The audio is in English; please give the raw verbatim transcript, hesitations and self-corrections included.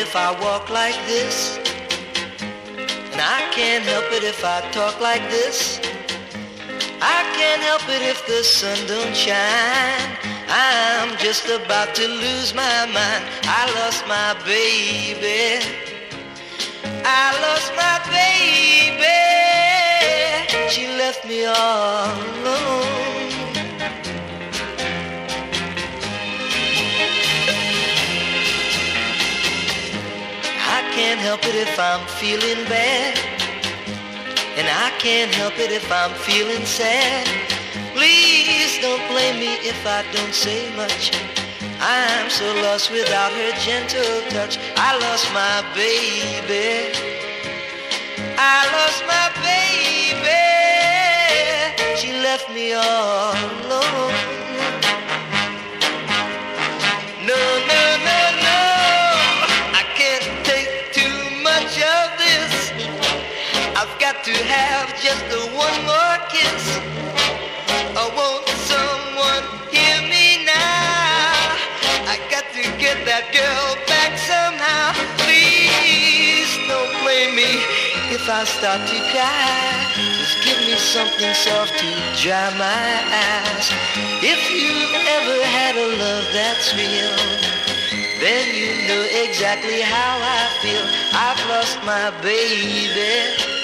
if I walk like this, and I can't help it if I talk like this. I can't help it if the sun don't shine. I'm just about to lose my mind. I lost my baby. I lost my baby. She left me all alone. I can't help it if I'm feeling bad, and I can't help it if I'm feeling sad. Please don't blame me if I don't say much. I'm so lost without her gentle touch. I lost my baby. I lost my baby. She left me all alone. No, no, no, no. I can't take too much of this. I've got to have just a one more kiss. I want someone hear me now. I got to get that girl back somehow. Please don't blame me if I start to cry. Just give me something soft to dry my eyes. If you've ever had a love that's real, then you know exactly how I feel. I've lost my baby.